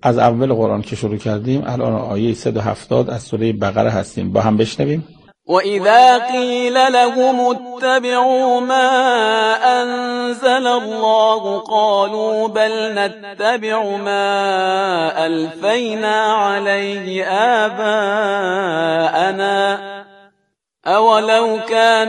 از اول قرآن که شروع کردیم الان آیه 170 از سوره بقره هستیم. با هم بشنویم. وَإِذَا قِيلَ لَهُمُ اتَّبِعُوا مَا أَنزَلَ اللَّهُ قَالُوا بَلْ نَتَّبِعُ مَا أَلْفَيْنَا عَلَيْهِ آبَاءَنَا أَوَلَوْ كَانَ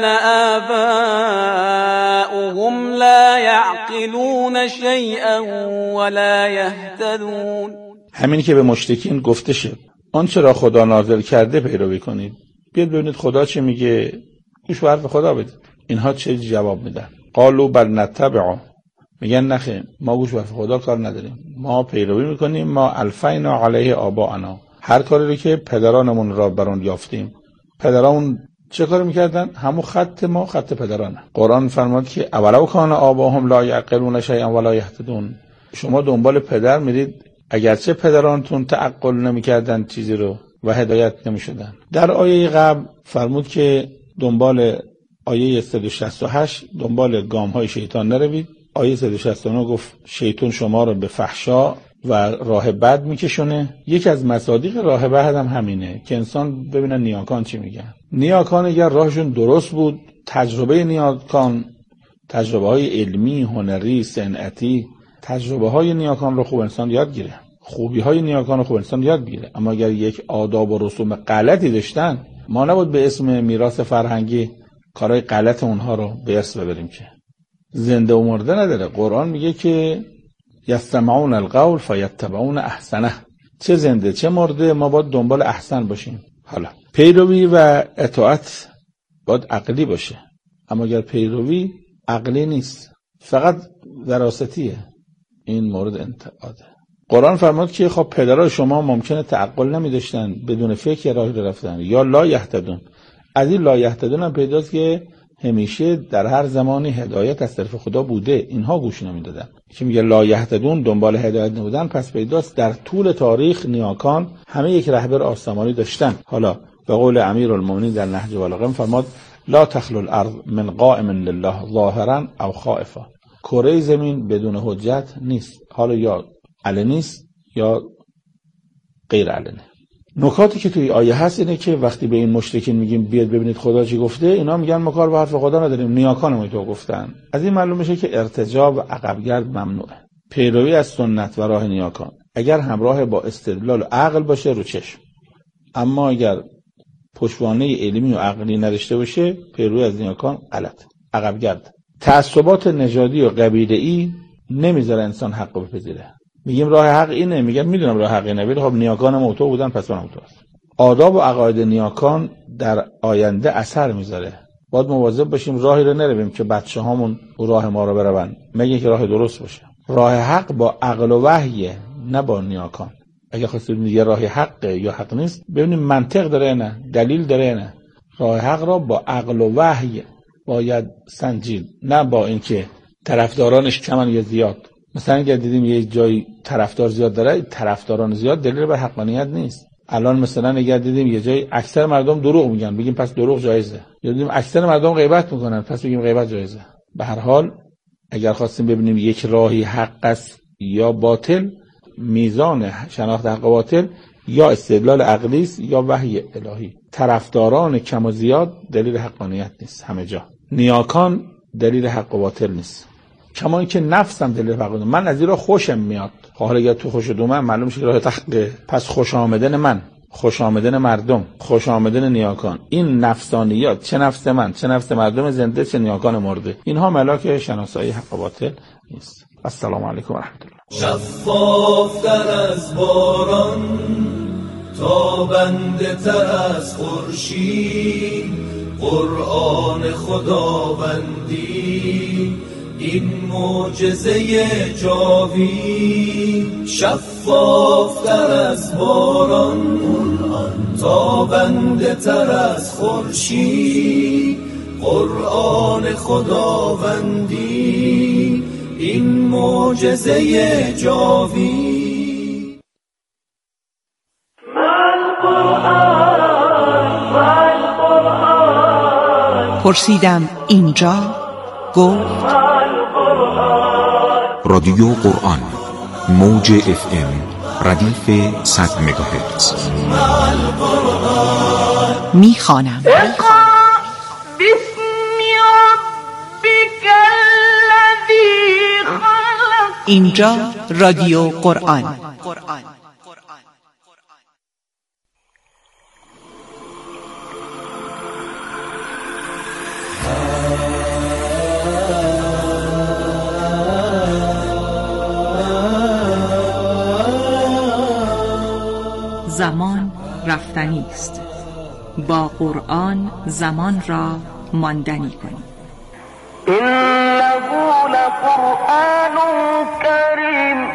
آبَاؤُهُمْ لَا يَعْقِلُونَ شَيْئًا وَلَا يَهْتَدُونَ. همین که به مشرکین گفته شد آنچه را خدا نازل کرده پیروی کنید. بیاید ببینید خدا چه میگه، گوش به حرف خدا بدید. اینها چه جواب میدن؟ قالوا بل نتبع، میگن نخیر ما گوش به حرف خدا کار نداریم، ما پیروی میکنیم ما الفینا علیه آباءنا، هر کاری رو که پدرانمون را بر آن یافتیم. پدرامون چه کار میکردن؟ همون خط ما خط پدرانه. قرآن فرمود که اولو کان آباهم لا یعقلون شیئا ولا یهتدون. شما دنبال پدر میرید اگرچه پدرانتون تعقل نمیکردن چیزی رو و هدایت نمیشدن. در آیه قبل فرمود که دنبال آیه 168 دنبال گام‌های شیطان نروید. آیه 169 گفت شیطان شما رو به فحشا و راه بد میکشونه. یکی از مصادیق راه بد هم همینه که انسان ببینن نیاکان چی میگن. نیاکان اگر راهشون درست بود، تجربه نیاکان، تجربه‌های علمی، هنری، صنعتی، تجربه‌های نیاکان رو خوب انسان یاد گیره، خوبی‌های نیاکان رو خوب انسان یاد بگیره. اما اگر یک آداب و رسوم غلطی داشتن، ما نباید به اسم میراث فرهنگی کارهای غلط اونها رو به ارث ببریم که زنده و مرده نداره. قرآن میگه که یستمعون القول فیتبعون احسنه. چه زنده چه مرده ما باید دنبال احسن باشیم. حالا پیروی و اطاعت باید عقلی باشه، اما اگر پیروی عقلی نیست فقط وراثتیه، این مورد انتقاده. قرآن فرمود که خب پدرای شما ممکنه تعقل نمی داشتن، بدون فکر راهی رو رفتن، یا لا یهتدون. از این لا یهتدون هم پیداست که همیشه در هر زمانی هدایت از طرف خدا بوده، اینها گوش نمی دادن. که میگه لا یهتدون دنبال هدایت نبودن، پس پیداست در طول تاریخ نیاکان همه یک رهبر آسمانی داشتن. حالا به قول امیرالمومنین در نهج البلاغه فرمود لا تخلو الارض من قائم لله ظاهرا او خائفا. کره زمین بدون حجت نیست، حالا یا علنی است یا غیر علنی. نکاتی که توی آیه هست اینه که وقتی به این مشرکین میگیم بیاد ببینید خدا چی گفته، اینا میگن ما کار به حرف خدا نداریم، نیاکانمون تو گفتن. از این معلوم میشه که ارتجاع و عقبگرد ممنوعه. پیروی از سنت و راه نیاکان اگر همراه با استدلال و عقل باشه رو چشم، اما اگر پشتوانه علمی و عقلی نداشته باشه پیروی از نیاکان غلط، عقبگرد. تعصبات نژادی و قبیله‌ای نمیذاره انسان حق بپذیره. میگیم راه حق اینه، میگن میدونم راه حق اینه ولی خب نیاکان موتو بودن پس من موتو است. آداب و عقاید نیاکان در آینده اثر میذاره. باید مواظب باشیم راهی رو نرویم که بچه‌هامون راه ما رو برون، مگه که راه درست باشه. راه حق با عقل و وحی، نه با نیاکان. اگه خواستید یه راه حقه یا حق نیست ببینیم منطق داره نه، دلیل داره نه. راه حق را با عقل و وحی باید سنجید، نه با اینکه طرفدارانش کمن یا زیاد. مثلا اگه دیدیم یه جای طرفدار زیاد داره، طرفداران زیاد دلیل بر حقانیت نیست. الان مثلا اگه دیدیم یه جای اکثر مردم دروغ میگن، بگیم پس دروغ جایزه. یا دیدیم اکثر مردم غیبت میکنن، پس بگیم غیبت جایزه. به هر حال اگر خواستیم ببینیم یک راهی حق است یا باطل، میزان شناخت حق و باطل یا استدلال عقلی است یا وحی الهی. طرفداران کم و زیاد دلیل حقانیت نیست همه جا. نیاکان دلیل حق و باطل نیست. کما اینکه نفسم دلیل حق و باطل. من از این راه خوشم میاد. حالا اگه تو خوش دومن معلوم میشه راه حقه، پس خوش آمدن من، خوش آمدن مردم، خوش آمدن نیاکان، این نفسانیات، چه نفس من، چه نفس مردم زنده، چه نیاکان مرده، اینها ملاک شناسایی حق و باطل نیست. السلام علیکم و رحمت الله. شفافتر از باران، تابنده تر از خورشید، قرآن خداوندی این معجزه جاوید. شفافتر از باران، تابنده تر از خورشید، قرآن خداوندی این معجزه جاوید. پرسیدم اینجا، گفت رادیو قرآن موج FM ردیف 100 مگاهرتز. میخوانم. اینجا رادیو قرآن. زمان رفتنی است. با قرآن زمان را ماندنی کنید. إنه لقرآن کریم.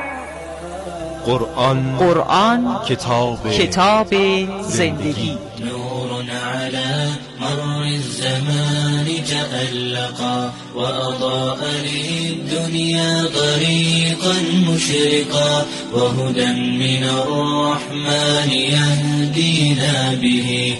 قرآن کتاب زندگی. نور على مر الزمان تألقا وأضاء للدنيا طريقا مشرقا وهدى من الرحمن يهدينا به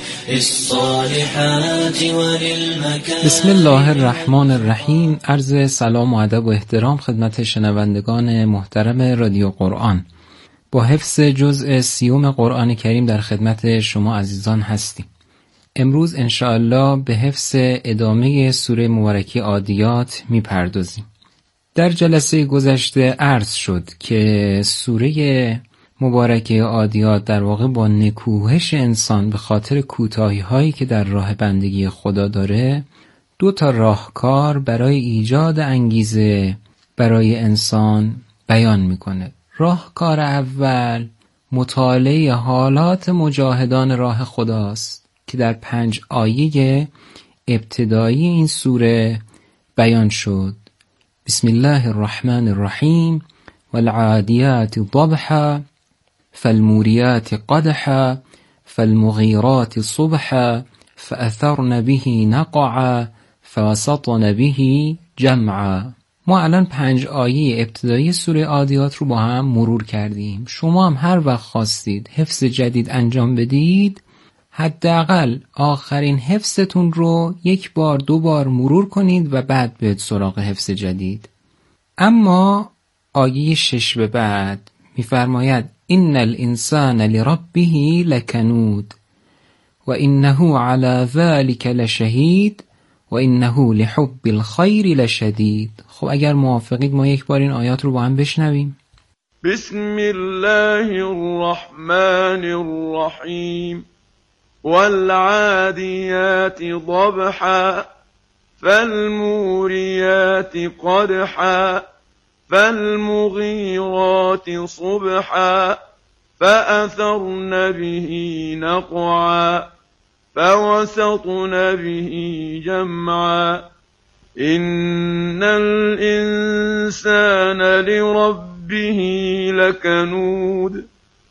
للصالحات وللمكارم. بسم الله الرحمن الرحیم. عرض سلام و ادب و احترام خدمت شنوندگان محترم رادیو قرآن. با حفظ جزء 30 قرآن کریم در خدمت شما عزیزان هستیم. امروز انشاءالله به حفظ ادامه سوره مبارکه عادیات میپردازیم. در جلسه گذشته عرض شد که سوره مبارکه عادیات در واقع با نکوهش انسان به خاطر کوتاهی هایی که در راه بندگی خدا داره 2 راهکار برای ایجاد انگیزه برای انسان بیان میکنه. راهکار اول مطالعه حالات مجاهدان راه خداست که در 5 آیه ابتدایی این سوره بیان شد. بسم الله الرحمن الرحیم. والعادیات ضبحا فالموریات قدحا فالمغیرات صبحا فأثرن به نقعا فوسطن به جمعا. ما الان 5 آیه ابتدایی سوره عادیات رو با هم مرور کردیم. شما هم هر وقت خواستید حفظ جدید انجام بدید حداقل آخرین حفظتون رو 1 بار 2 بار مرور کنید و بعد برید سراغ حفظ جدید. اما آیه 6 به بعد می‌فرماید ان الانسان لربه لکنود و انه علی ذلک لشهید و انه لحب الخیر لشدید. خب اگر موافقید ما 1 بار این آیات رو با هم بشنویم. بسم الله الرحمن الرحیم. والعادیات ضبحا فالموریات قدحا فالمغیرات صبحا فأثرن به نقعا فوسطن به جمعا إن الإنسان لربه لكنود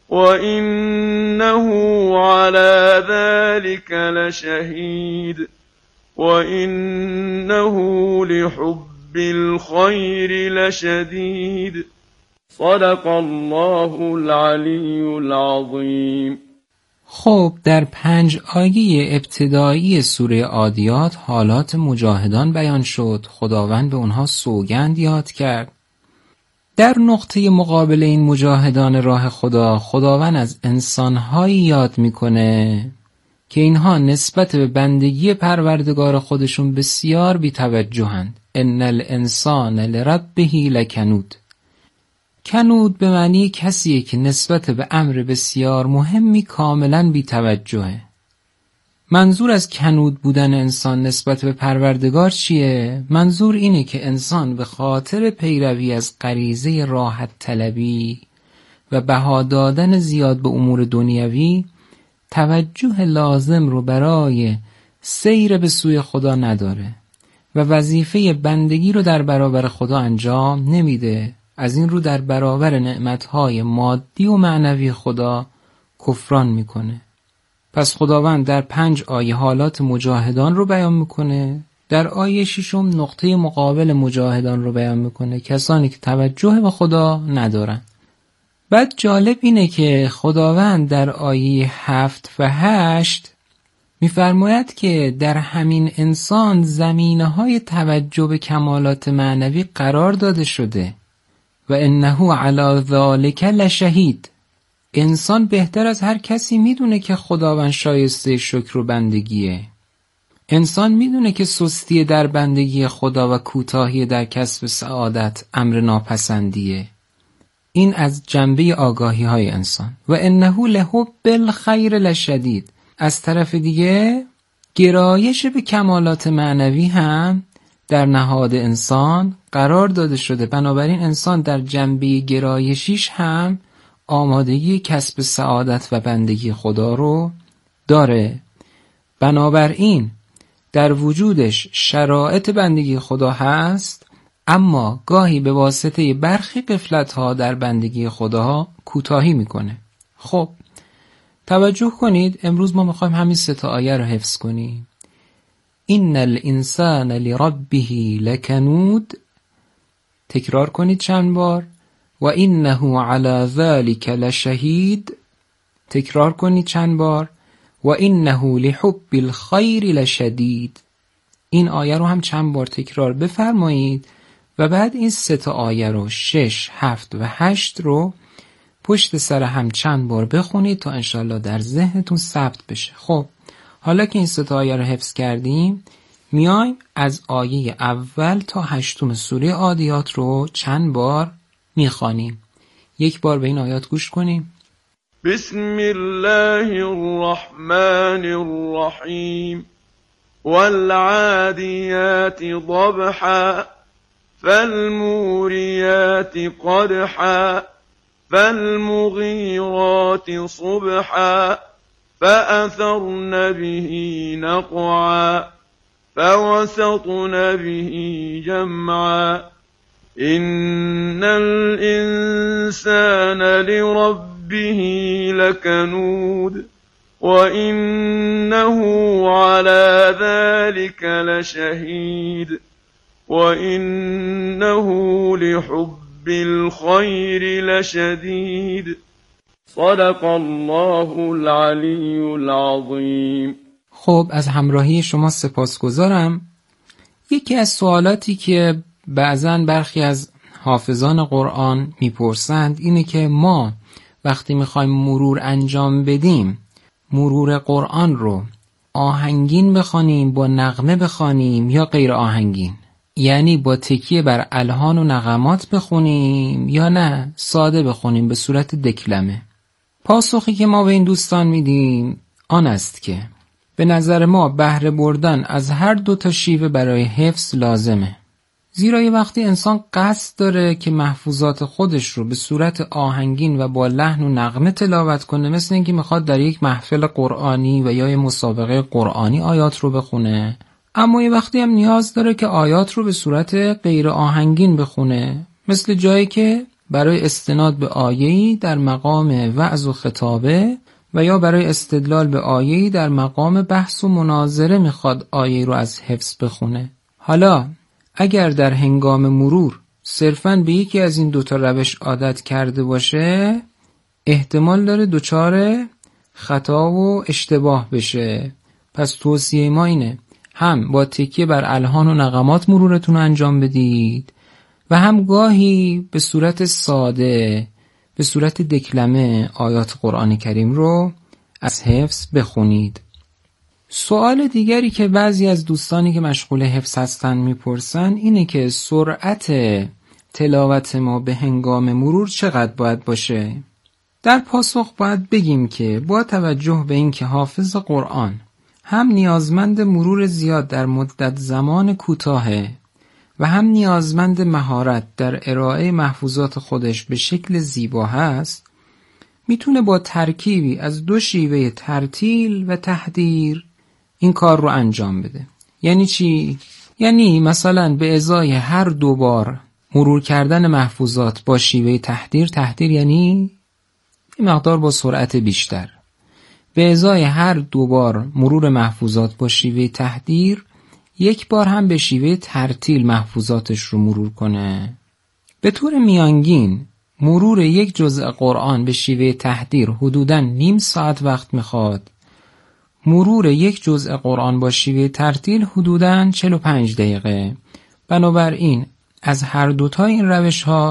وإنه على ذلك لشهيد وإنه لحب الخير لشديد. صدق الله العلی العظیم. خب در 5 آیه ابتدایی سوره عادیات حالات مجاهدان بیان شد. خداوند به اونها سوگند یاد کرد. در نقطه مقابل این مجاهدان راه خدا خداوند از انسانهایی یاد میکنه که اینها نسبت به بندگی پروردگار خودشون بسیار بی‌توجهند. ان الانسان لربه لکنود. کنود به معنی کسیه که نسبت به امر بسیار مهمی کاملا بی‌توجهه. منظور از کنود بودن انسان نسبت به پروردگار چیه؟ منظور اینه که انسان به خاطر پیروی از غریزه راحت طلبی و بها دادن زیاد به امور دنیوی توجه لازم رو برای سیر به سوی خدا نداره و وظیفه بندگی رو در برابر خدا انجام نمیده. از این رو در برابر نعمتهای مادی و معنوی خدا کفران میکنه. پس خداوند در 5 آیه حالات مجاهدان رو بیان میکنه. در آیه 6 نقطه مقابل مجاهدان رو بیان میکنه، کسانی که توجه به خدا ندارن. بعد جالب اینه که خداوند در آیه 7 و 8 میفرماید که در همین انسان زمینه‌های توجه به کمالات معنوی قرار داده شده و انه علی ذالک لشهید. انسان بهتر از هر کسی میدونه که خداوند شایسته شکر و بندگیه. انسان میدونه که سستی در بندگی خدا و کوتاهی در کسب سعادت امر ناپسندیه. این از جنبه آگاهی های انسان. و انه لحب الخیر لشدید. از طرف دیگه گرایش به کمالات معنوی هم در نهاد انسان قرار داده شده. بنابراین انسان در جنبه گرایشیش هم آمادگی کسب سعادت و بندگی خدا رو داره. بنابراین در وجودش شرایط بندگی خدا هست، اما گاهی به واسطه برخی غفلت‌ها در بندگی خدا کوتاهی میکنه. خب توجه کنید، امروز ما میخوایم همین 3 آیه رو حفظ کنیم. ان الانسان لربه لکنود. تکرار کنید چند بار. و انه علی ذلک لشهید. تکرار کنید چند بار. و انه لحب الخیر لشدید. این آیه رو هم چند بار تکرار بفرمایید و بعد این 3 آیه رو 6، 7 و 8 رو پشت سر هم چند بار بخونید تا انشالله در ذهنتون ثبت بشه. خب حالا که این 3 آیه رو حفظ کردیم، میایم از آیه اول تا 8 سوره عادیات رو چند بار میخوانیم. یک بار به این آیات گوش کنیم. بسم الله الرحمن الرحیم. والعادیات ضبحا فالموریات قدحا فالمغیرات صبحا فأثرن به نقعا فوسطن به جمعا إن الإنسان لربه لكنود وإنه على ذلك لشهيد وإنه لحب الخير لشديد صدق الله العلی العظیم. خب از همراهی شما سپاسگزارم. یکی از سوالاتی که بعضن برخی از حافظان قرآن میپرسند اینه که ما وقتی میخوایم مرور انجام بدیم، مرور قرآن رو آهنگین بخوانیم، با نغمه بخوانیم یا غیر آهنگین؟ یعنی با تکیه بر الحان و نغمات بخونیم یا نه ساده بخونیم به صورت دکلمه؟ پاسخی که ما به این دوستان میدیم آن است که به نظر ما بهره بردن از هر 2 شیوه برای حفظ لازمه. زیرا یه وقتی انسان قصد داره که محفوظات خودش رو به صورت آهنگین و با لحن و نغمه تلاوت کنه، مثل اینکه میخواد در یک محفل قرآنی و یا یه مسابقه قرآنی آیات رو بخونه، اما یه وقتی هم نیاز داره که آیات رو به صورت غیر آهنگین بخونه، مثل جایی که برای استناد به آیه‌ای در مقام وعظ و خطابه و یا برای استدلال به آیه‌ای در مقام بحث و مناظره میخواد آیه رو از حفظ بخونه. حالا اگر در هنگام مرور صرفاً به یکی از این 2 روش عادت کرده باشه، احتمال داره دچار خطا و اشتباه بشه. پس توصیه ما اینه هم با تکیه بر الحان و نغمات مرورتون رو انجام بدید و هم گاهی به صورت ساده، به صورت دکلمه آیات قرآن کریم رو از حفظ بخونید. سوال دیگری که بعضی از دوستانی که مشغول حفظ هستن میپرسن اینه که سرعت تلاوت ما به هنگام مرور چقدر باید باشه؟ در پاسخ باید بگیم که با توجه به اینکه حافظ قرآن هم نیازمند مرور زیاد در مدت زمان کوتاهه و هم نیازمند مهارت در ارائه محفوظات خودش به شکل زیبا هست، میتونه با ترکیبی از 2 شیوه ترتیل و تحدیر این کار رو انجام بده. یعنی چی؟ یعنی مثلا به ازای هر 2 بار مرور کردن محفوظات با شیوه تحدیر یعنی این مقدار با سرعت بیشتر، به ازای هر 2 بار مرور محفوظات با شیوه تحدیر 1 بار هم به شیوه ترتیل محفوظاتش رو مرور کنه. به طور میانگین مرور 1 جزء قرآن به شیوه تحدیر حدوداً نیم ساعت وقت میخواد. مرور 1 جزء قرآن با شیوه ترتیل حدوداً 45 دقیقه. بنابراین از هر 2 این روش ها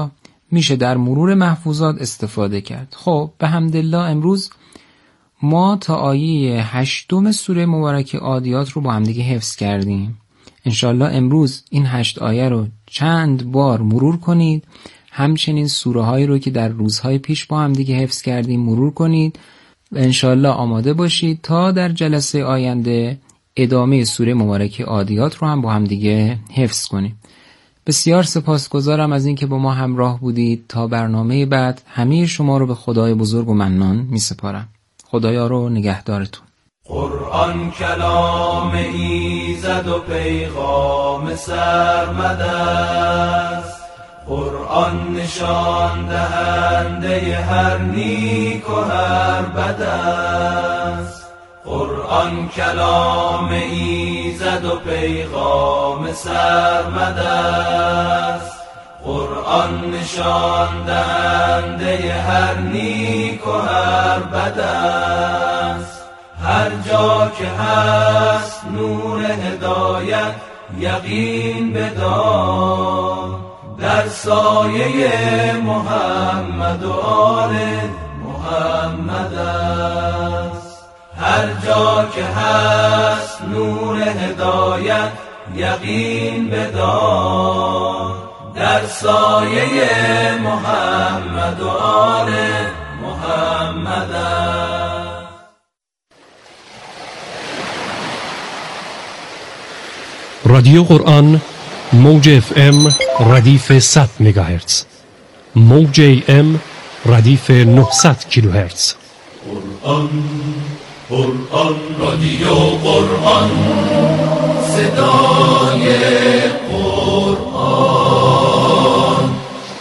میشه در مرور محفوظات استفاده کرد. خب به حمدالله امروز ما تا آیه 8 سوره مبارکه عادیات رو با هم دیگه حفظ کردیم. انشالله امروز این 8 آیه رو چند بار مرور کنید، همچنین سوره هایی رو که در روزهای پیش با هم دیگه حفظ کردیم مرور کنید و انشالله آماده باشید تا در جلسه آینده ادامه سوره مبارکه عادیات رو هم با هم دیگه حفظ کنیم. بسیار سپاسگزارم از اینکه با ما همراه بودید. تا برنامه بعد همه شما رو به خدای بزرگ و منان می سپارم. خدایا رو نگهدارتون. قرآن کلام ایزد و پیغام سرمد است، قرآن نشان دهنده هر نیک و هر بد است. قرآن کلام ایزد و پیغام سرمد است، قرآن نشان دهنده هر نیک و هر بد است. هر جا که هست نور هدایت یقین بدار، در سایه محمد و آل محمد است. هر جا که هست نور هدایت یقین بدار، در سایه محمد و آل محمد است. رادیو قرآن موج FM ردیف 100 مگاهرتز، موج AM ردیف 900 کیلوهرتز. قرآن رادیو قرآن، صدای قرآن.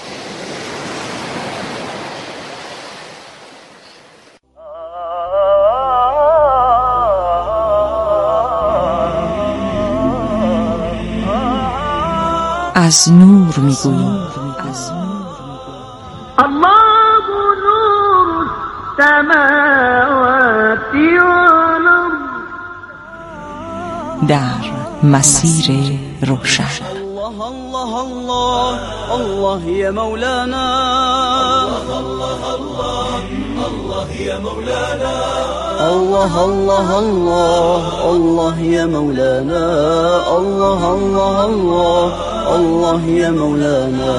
از نور میگوییم. الله نور السماوات والارض، در مسیر روشن. الله الله الله الله يا مولانا، الله الله الله يا مولانا، الله الله الله الله يا مولانا، الله الله الله الله يا مولانا.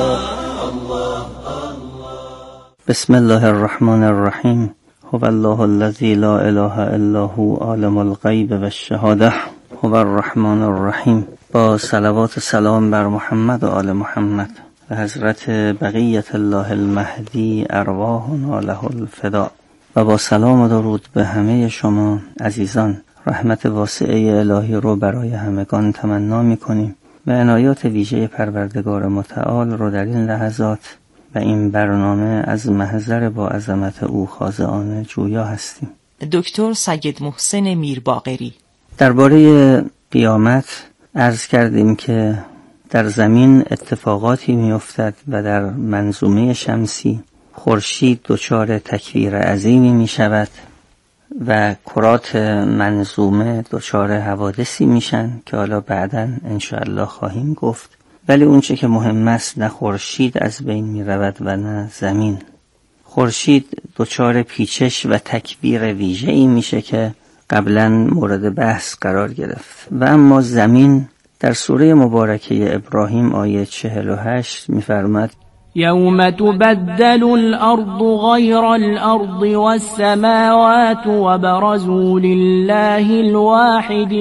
بسم الله الرحمن الرحیم. هو الله الذی لا اله الا هو عالم الغیب و الشهاده هو الرحمن الرحیم. با صلوات و سلام بر محمد و آل محمد و حضرت بقیت الله المهدی ارواحنا له الفداء. و با سلام و درود به همه شما عزیزان، رحمت واسعه الهی رو برای همگان تمنا می‌کنیم و عنایات ویژه پروردگار متعال رو در این لحظات و این برنامه از محضر با عظمت او خاضعانه جویا هستیم. دکتر سید محسن میرباقری. درباره قیامت عرض کردیم که در زمین اتفاقاتی میافتد و در منظومه شمسی خورشید دچار تکویر عظیمی می شود و کرات منظومه دچار حوادثی میشن که حالا بعداً انشاءالله خواهیم گفت. ولی اونچه که مهم است نه خورشید از بین می رود و نه زمین. خورشید دچار پیچش و تکویر ویژه‌ای میشه که قبلا مورد بحث قرار گرفت. و اما زمین در سوره مبارکه ابراهیم آیه 48 می‌فرماید یوم تبدل الارض غیر الارض والسماوات وبرزوا لله الواحد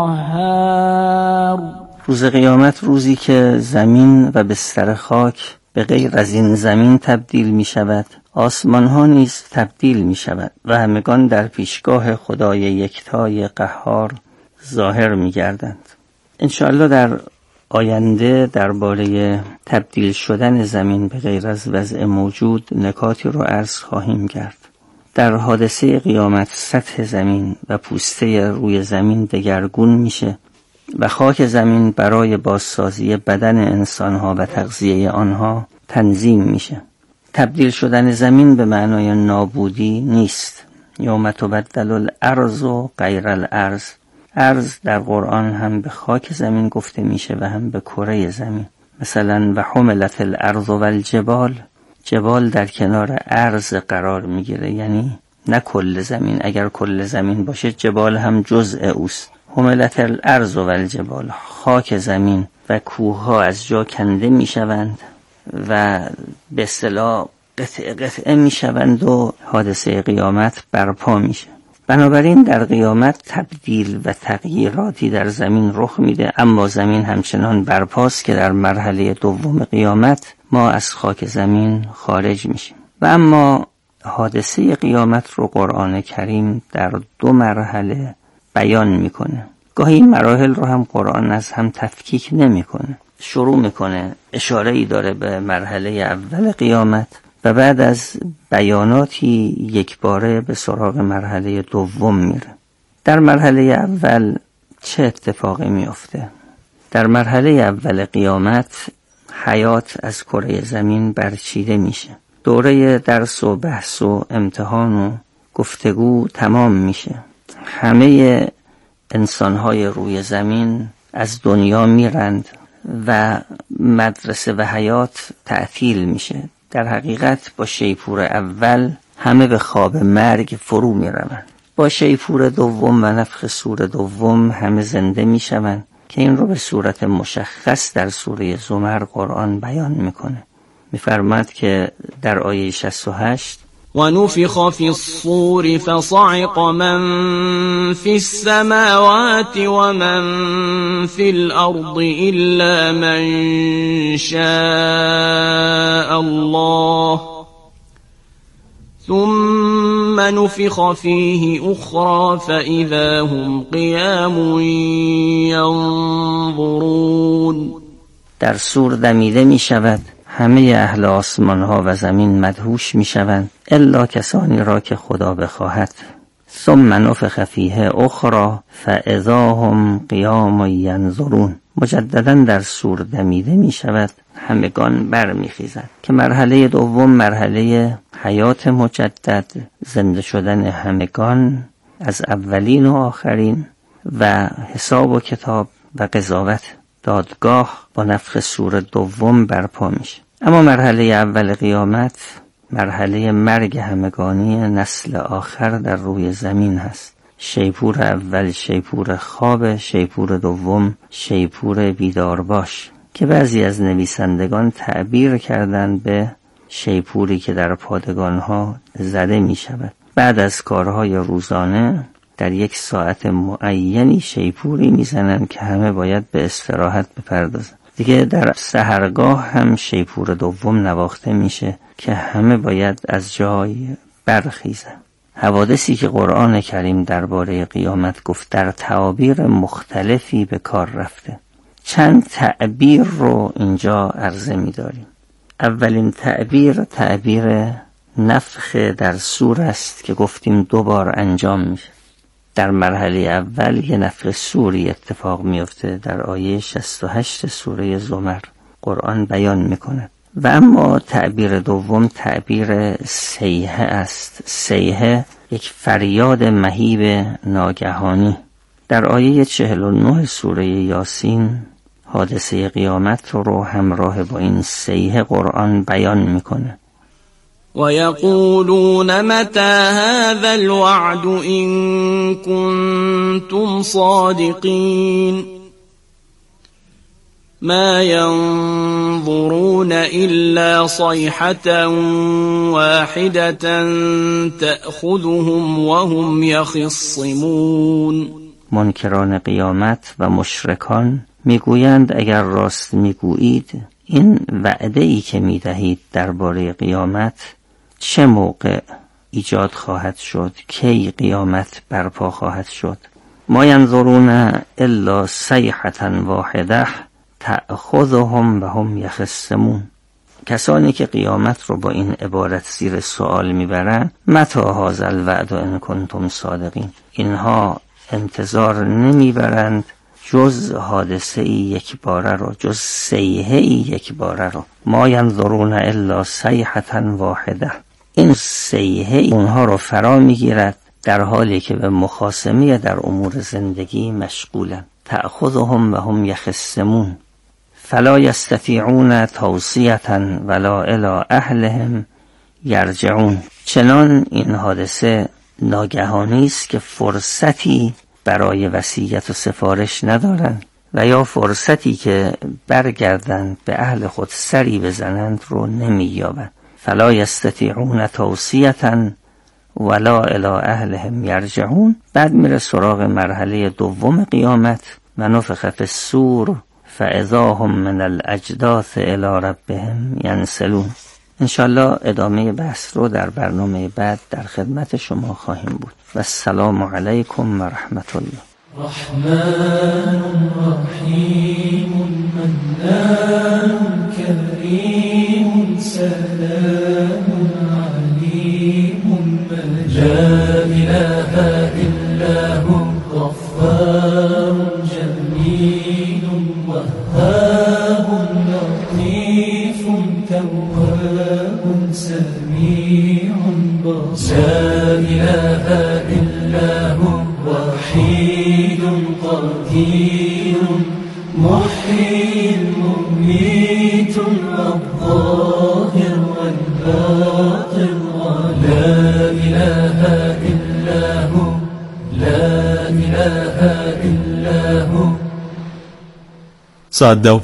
القهار. روز قیامت روزی که زمین و بستر خاک به غیر از این زمین تبدیل می شود، آسمان ها نیز تبدیل می شود و همگان در پیشگاه خدای یکتای قهار ظاهر می گردند. انشاءالله در آینده درباره تبدیل شدن زمین به غیر از وضع موجود نکاتی رو عرض خواهیم کرد. در حادثه قیامت سطح زمین و پوسته روی زمین دگرگون میشه و خاک زمین برای بازسازی بدن انسانها و تغذیه آنها تنظیم میشه. تبدیل شدن زمین به معنای نابودی نیست. یوم تبدل الارض غیر الارض. ارض در قرآن هم به خاک زمین گفته میشه و هم به کره زمین. مثلا و حملت الارض والجبال جبال در کنار ارض قرار میگیره، یعنی نه کل زمین. اگر کل زمین باشه جبال هم جزء اوست. حملت الارض و الجبال، خاک زمین و کوه ها از جا کنده میشوند و به اصطلاح قطعه قطعه میشوند و حادثه قیامت برپا میشه. بنابراین در قیامت تبدیل و تغییراتی در زمین رخ میده، اما زمین همچنان برپاست که در مرحله دوم قیامت ما از خاک زمین خارج میشیم. و اما حادثه قیامت رو قرآن کریم در 2 مرحله بیان میکنه. گاهی این مراحل رو هم قرآن از هم تفکیک نمیکنه. شروع میکنه اشاره‌ای داره به مرحله اول قیامت و بعد از بیاناتی یکباره به سراغ مرحله دوم میره. در مرحله اول چه اتفاقی میفته؟ در مرحله اول قیامت حیات از کره زمین برچیده میشه. دوره درس و بحث و امتحان و گفتگو تمام میشه. همه انسانهای روی زمین از دنیا میرند و مدرسه و حیات تعطیل میشه. در حقیقت با شیپور اول همه به خواب مرگ فرو میروند. با شیپور دوم و نفخ صور دوم همه زنده میشوند که این رو به صورت مشخص در سوره زمر قرآن بیان میکنه. میفرماد که در آیه 68 ونفخ في الصور فصعق من في السماوات ومن في الأرض إلا من شاء الله ثم نفخ فيه أخرى فإذا هم قيام ينظرون. در صور دمیده می شود، همه اهل آسمان ها و زمین مدهوش می شوند الا کسانی را که خدا بخواهد. ثم نفخ فیه اخرى فاذا هم قیام ینظرون. مجددا در صور دمیده می شود، همگان بر می خیزند که مرحله دوم مرحله حیات مجدد، زنده شدن همگان از اولین و آخرین و حساب و کتاب و قضاوت دادگاه با نفخ صور دوم برپا میشه. اما مرحله اول قیامت مرحله مرگ همگانی نسل آخر در روی زمین هست. شیپور اول شیپور خواب، شیپور دوم شیپور بیدار باش که بعضی از نویسندگان تعبیر کردند به شیپوری که در پادگانها زده می شود. بعد از کارهای روزانه در 1 ساعت معینی شیپوری میزنن که همه باید به استراحت بپردازن. دیگه در سحرگاه هم شیپور دوم نواخته میشه که همه باید از جای برخیزن. حوادثی که قرآن کریم درباره قیامت گفت در تعابیر مختلفی به کار رفته. چند تعبیر رو اینجا عرضه می‌داریم. اولین تعبیر نفخ در صور است که گفتیم 2 بار انجام میشه. در مرحله اول یه نفخ صوری اتفاق میفته در آیه 68 سوره زمر قرآن بیان میکنه. و اما تعبیر دوم تعبیر صیحه است. صیحه یک فریاد مهیب ناگهانی. در آیه 49 سوره یاسین حادثه قیامت رو همراه با این صیحه قرآن بیان میکنه. وَيَقُولُونَ مَتَى هَذَا الْوَعْدُ إِن كُنتُمْ صَادِقِينَ ما ينظرون إلا صيحة واحدة تأخذهم وهم يخصمون. منکران قیامت و مشرکان میگویند اگر راست میگویید این وعده‌ای که میدهید درباره قیامت چه موقع ایجاد خواهد شد، کی قیامت برپا خواهد شد. ما ینظرون الا صیحة واحده تأخذهم و هم یخصمون. کسانی که قیامت رو با این عبارت زیر سوال میبرن متی هذا الوعد ان کنتم صادقین، اینها انتظار نمیبرند جز حادثه یک باره رو، جز صیحه یک باره رو. ما ینظرون الا صیحة واحده. این صیحه اونها رو فرا میگیرد در حالی که به مخاصمه در امور زندگی مشغولن. تأخذهم و هم یخصمون. فلا یستطیعون توصیة ولا الی اهلهم یرجعون. چنان این حادثه ناگهانی است که فرصتی برای وصیت و سفارش ندارند و یا فرصتی که برگردند به اهل خود سری بزنند رو نمی‌یابند. فلا یستطیعون توصیة ولا الی اهلهم یرجعون. بعد میره سراغ مرحله دوم قیامت و نفخ فی الصور فاذا هم من الاجداث الی ربهم ینسلون. انشالله ادامه بحث رو در برنامه بعد در خدمت شما خواهیم بود و السلام علیکم و رحمت الله. رحمن رحیم منان کریم سلام علیم لا اله الا هو غفار جمیل وهاب لطیف تواب سمیع بصیر لا اله الا هو وحید قدیر محیی ممیت الظاهر والباطن لا اله الا هو لا اله الا هو. ساعت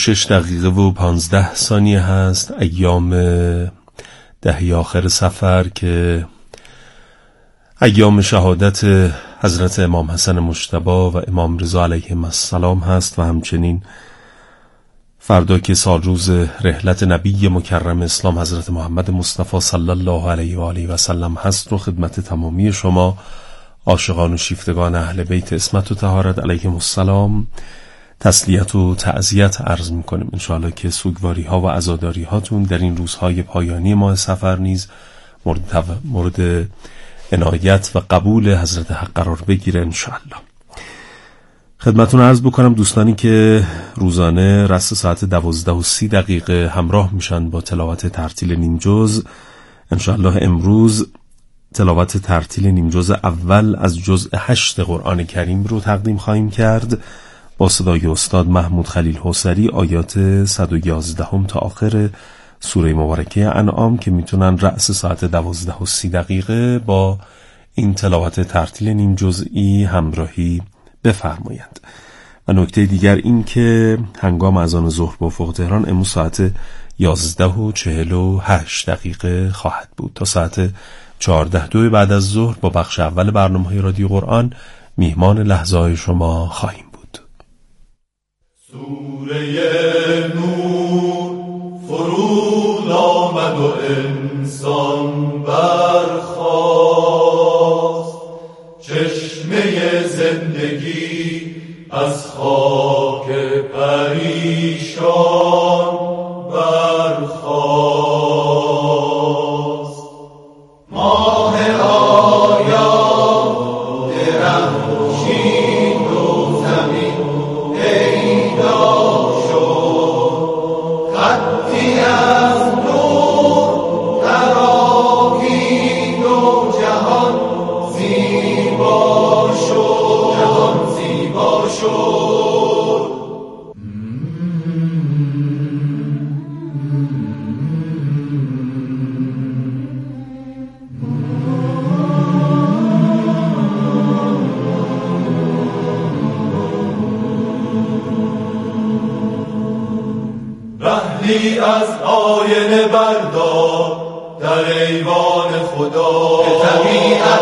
10:56 هست. ایام 10 آخر صفر که ایام شهادت حضرت امام حسن مجتبی و امام رضا علیهم السلام هست و همچنین فردا که سال روز رحلت نبی مکرم اسلام حضرت محمد مصطفی صلی الله علیه و آله و سلم هست رو خدمت تمامی شما عاشقان و شیفتگان اهل بیت عصمت و طهارت علیهم السلام تسلیت و تعزیت عرض می‌کنیم. انشاءالله که سوگواری ها و عزاداری هاتون در این روزهای پایانی ماه صفر نیز مورد عنایت و قبول حضرت حق قرار بگیره انشاءالله. خدمتون عرض بکنم دوستانی که روزانه رأس ساعت 12:30 همراه میشن با تلاوت ترتیل نیم جز، انشاءالله امروز تلاوت ترتیل نیم جز اول از جزء 8 قرآن کریم رو تقدیم خواهیم کرد با صدای استاد محمود خلیل حسری، آیات 111 تا آخر سوره مبارکه انعام که میتونن رأس ساعت 12:30 با این تلاوت ترتیل نیم جزئی همراهی بفرمایند. و نکته دیگر این که هنگام اذان ظهر با افق تهران امروز ساعت 11:48 خواهد بود. تا ساعت 14 بعد از ظهر با بخش اول برنامه‌های رادیو قرآن میهمان لحظه‌های شما خواهیم بود. سوره نور فرود آمد و انسان برخاست، چشمه زندگی از خاک پریشان برخاست. ماه آیا درخشید و زمین پیدا شد، خطی از نور تراکید و جهان زیبا شد، جهان زیبا شد. رحلی از آینه بردار در ایوان خدا، به طبیعت